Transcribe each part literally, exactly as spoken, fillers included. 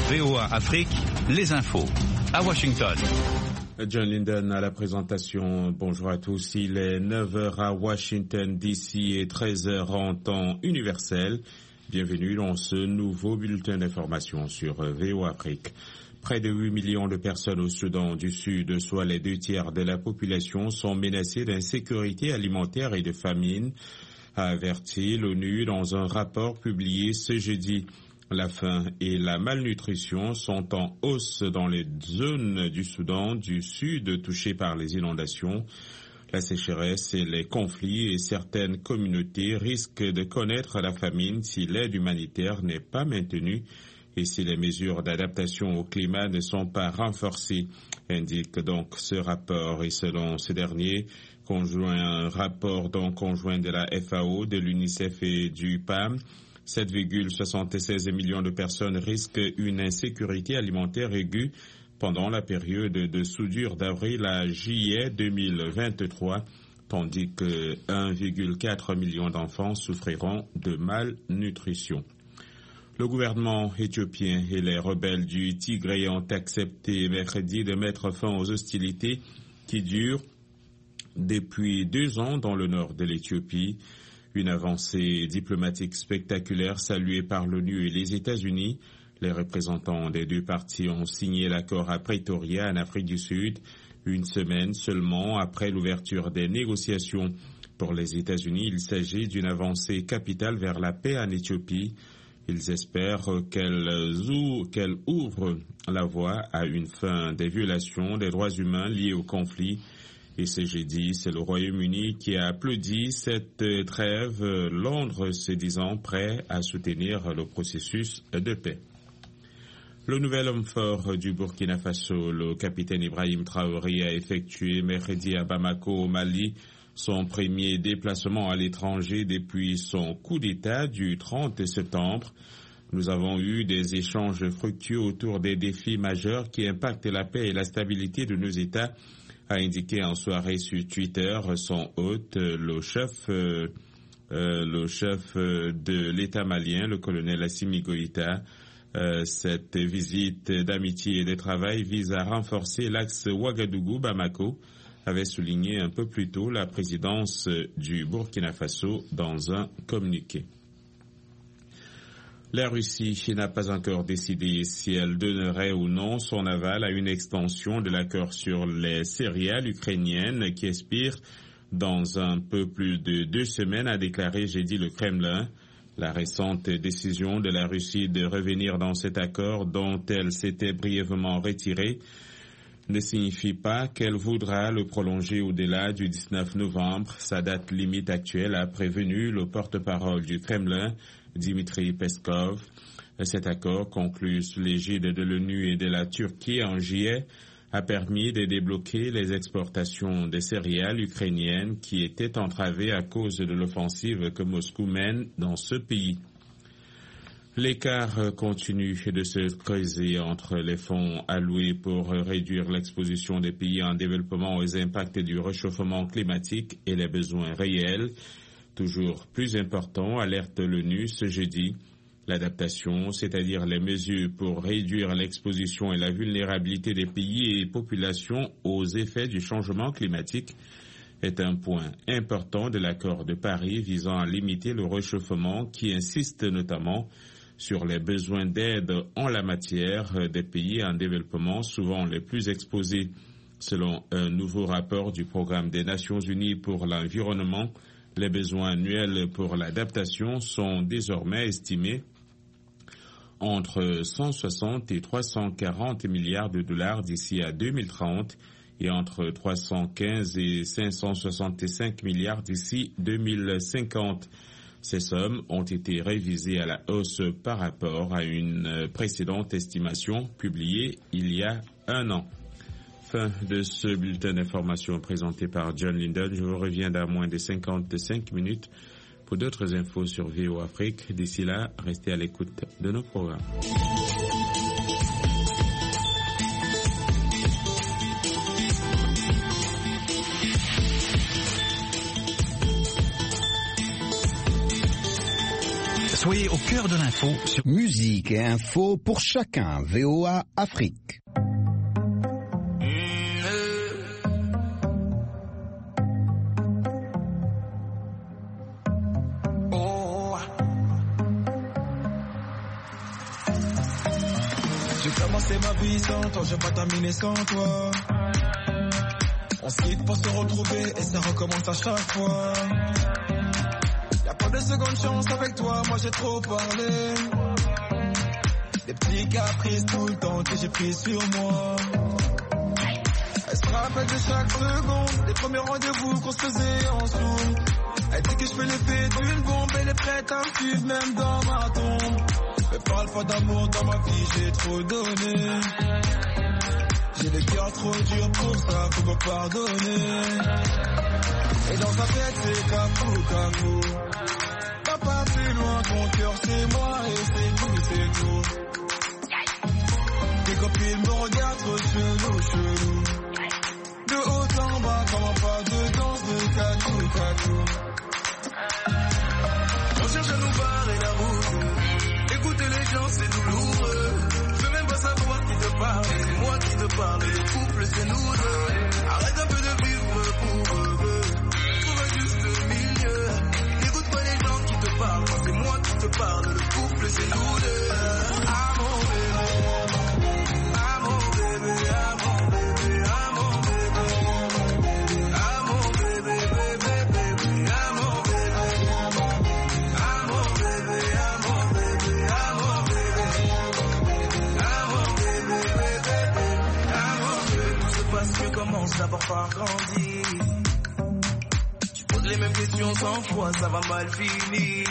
V O A Afrique, les infos à Washington. John Linden à la présentation. Bonjour à tous. Il est neuf heures à Washington D C et treize heures en temps universel. Bienvenue dans ce nouveau bulletin d'information sur V O A Afrique. Près de huit millions de personnes au Soudan du Sud, soit les deux tiers de la population, sont menacées d'insécurité alimentaire et de famine, a averti l'ONU dans un rapport publié ce jeudi. La faim et la malnutrition sont en hausse dans les zones du Soudan du Sud touchées par les inondations. La sécheresse et les conflits et certaines communautés risquent de connaître la famine si l'aide humanitaire n'est pas maintenue et si les mesures d'adaptation au climat ne sont pas renforcées, indique donc ce rapport. Et selon ce dernier, conjoint, un rapport donc conjoint de la F A O, de l'UNICEF et du P A M, sept virgule soixante-seize millions de personnes risquent une insécurité alimentaire aiguë pendant la période de soudure d'avril à juillet deux mille vingt-trois, tandis que un virgule quatre million d'enfants souffriront de malnutrition. Le gouvernement éthiopien et les rebelles du Tigré ont accepté mercredi de mettre fin aux hostilités qui durent depuis deux ans dans le nord de l'Éthiopie. Une avancée diplomatique spectaculaire saluée par l'ONU et les États-Unis. Les représentants des deux parties ont signé l'accord à Pretoria, en Afrique du Sud, une semaine seulement après l'ouverture des négociations. Pour les États-Unis, il s'agit d'une avancée capitale vers la paix en Éthiopie. Ils espèrent qu'elle qu'elle ouvre la voie à une fin des violations des droits humains liées au conflit. Et ce jeudi, c'est le Royaume-Uni qui a applaudi cette trêve, Londres se disant prêt à soutenir le processus de paix. Le nouvel homme fort du Burkina Faso, le capitaine Ibrahim Traoré, a effectué mercredi à Bamako, au Mali, son premier déplacement à l'étranger depuis son coup d'État du trente septembre. Nous avons eu des échanges fructueux autour des défis majeurs qui impactent la paix et la stabilité de nos États, a indiqué en soirée sur Twitter son hôte, le chef, euh, euh, le chef de l'État malien, le colonel Assimi Goïta. Euh, cette visite d'amitié et de travail vise à renforcer l'axe Ouagadougou-Bamako, avait souligné un peu plus tôt la présidence du Burkina Faso dans un communiqué. La Russie n'a pas encore décidé si elle donnerait ou non son aval à une extension de l'accord sur les céréales ukrainiennes qui expire dans un peu plus de deux semaines, a déclaré jeudi le Kremlin. La récente décision de la Russie de revenir dans cet accord dont elle s'était brièvement retirée ne signifie pas qu'elle voudra le prolonger au-delà du dix-neuf novembre. Sa date limite actuelle, a prévenu le porte-parole du Kremlin, Dmitry Peskov. Cet accord, conclu sous l'égide de l'ONU et de la Turquie en juillet, a permis de débloquer les exportations des céréales ukrainiennes qui étaient entravées à cause de l'offensive que Moscou mène dans ce pays. L'écart continue de se creuser entre les fonds alloués pour réduire l'exposition des pays en développement aux impacts du réchauffement climatique et les besoins réels. Toujours plus important, alerte l'ONU ce jeudi. L'adaptation, c'est-à-dire les mesures pour réduire l'exposition et la vulnérabilité des pays et populations aux effets du changement climatique, est un point important de l'accord de Paris visant à limiter le réchauffement qui insiste notamment sur les besoins d'aide en la matière des pays en développement, souvent les plus exposés. Selon un nouveau rapport du Programme des Nations Unies pour l'environnement, les besoins annuels pour l'adaptation sont désormais estimés entre cent soixante et trois cent quarante milliards de dollars d'ici à deux mille trente et entre trois cent quinze et cinq cent soixante-cinq milliards d'ici deux mille cinquante. Ces sommes ont été révisées à la hausse par rapport à une précédente estimation publiée il y a un an. Fin de ce bulletin d'information présenté par John Linden. Je vous reviens dans moins de cinquante-cinq minutes pour d'autres infos sur V O Afrique. D'ici là, restez à l'écoute de nos programmes. Soyez au cœur de l'info sur Musique et info pour chacun. V O A Afrique. J'ai commencé ma vie sans toi, j'ai pas terminé sans toi. On se quitte pour se retrouver et ça recommence à chaque fois. Y'a pas de seconde chance avec toi, moi j'ai trop parlé. Des petits caprices tout le temps que j'ai pris sur moi. Elle se rappelle de chaque seconde, des premiers rendez-vous qu'on se faisait en Zoom. Elle dit que je fais l'effet d'une bombe, elle est prête à me suivre même dans ma tombe. Mais parle pas d'amour dans ma vie, j'ai trop donné. J'ai le cœur trop dur pour ça, faut me pardonner. Et dans sa tête c'est cafou, cafou. Va pas plus loin, ton cœur c'est moi et c'est tout, c'est tout. Tes copines me regardent trop chelou, chelou. De haut en bas, comment pas de danse de catou, catou. On cherche à nous barrer la route. Écouter les gens c'est douloureux. Je veux même pas savoir qui te parle. C'est moi qui te parle. Le couple c'est nous deux. Arrête un peu de vivre pour eux. Trouve un juste milieu. N'écoute pas les gens qui te parlent. C'est moi qui te parle. Le couple c'est nous deux. Ah mon bébé. Ah mon bébé. Ah mon bébé. Ah mon bébé. Ah mon bébé. Bébé bébé. Ah mon bébé. Ah mon bébé. Ah mon bébé. Ah mon bébé. Ah mon bébé. Bébé bébé. Ah mon bébé. Tout se passe mieux, commence d'abord par grandir. Tu poses les mêmes questions cent fois, ça va mal finir.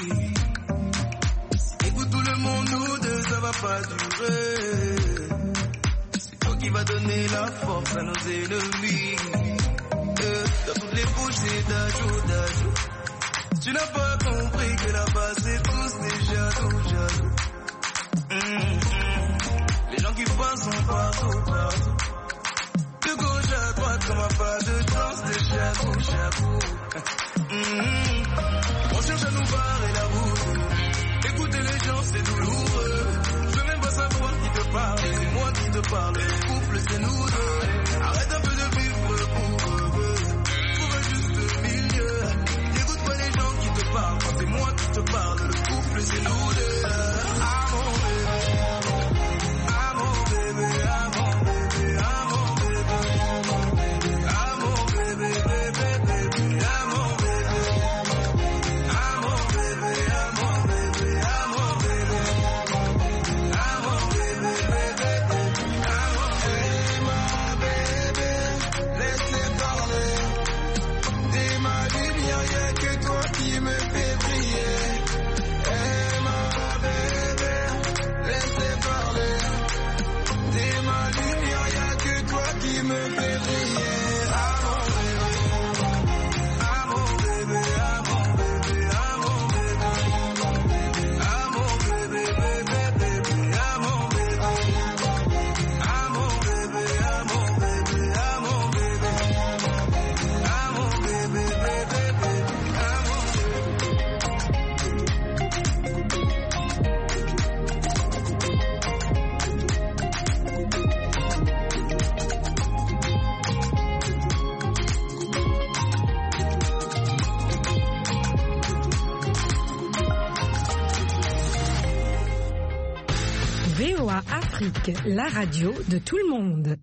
Si t'écoutes tout le monde, nous deux, ça va pas durer. C'est toi qui vas donner la force à nos ennemis. Euh, dans toutes les bouches, c'est d'ajout, d'ajout. Tu n'as pas compris que là-bas, c'est tous des jaloux, jaloux. Mmh, mmh. Les gens qui passent sont partout, partout. De gauche à droite, comme un pas de danse de jabou, jabou. Mmh. On cherche à nous barrer la route. Écouter les gens, c'est douloureux. Je veux même pas savoir qui te parle. C'est moi qui te parle. Le couple, c'est nous deux. Arrête un peu de vivre pour eux. Trouve un juste milieu. N'écoute pas les gens qui te parlent. C'est moi qui te parle. Le couple, c'est nous deux. Ah mon bébé. Ah mon bébé. Ah mon bébé. Ah mon bébé. Ah mon bébé. Bébé bébé. Ah mon bébé. Ah mon bébé. Ah mon bébé. Ah mon bébé. Ah mon bébé. Bébé bébé. Ah mon bébé. Ma bébé, laisse-les parler. T'es ma lumière, y'a que toi qui me fais briller. Eh ma bébé, laisse-les parler. T'es ma lumière, y'a que toi qui me fais briller. Ah mon bébé. Ah mon bébé. Ah mon bébé. Ah mon bébé. Ah mon bébé. Bébé bébé. Ah mon bébé. Ah mon bébé. Ah mon bébé. Ah mon bébé. Ah mon bébé. Bébé bébé. Ah mon V O A Afrique, la radio de tout le monde.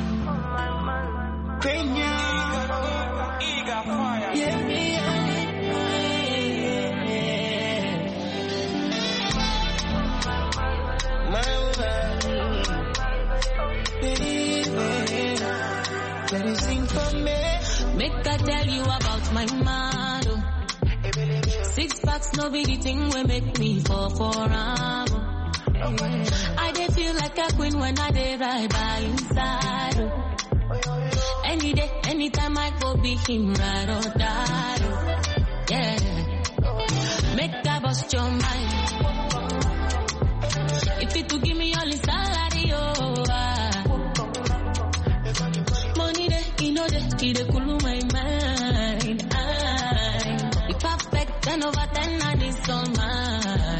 Make I tell you about my man. Oh. Six packs, no be the thing will make me fall for am. I dey feel like a queen when I dey ride by inside. Oh. Any day, anytime I go be him ride or die. Oh. Yeah, make I bust your mind. If it to give me all his salary, oh. Ah. Money dey, he know dey, he dey cool.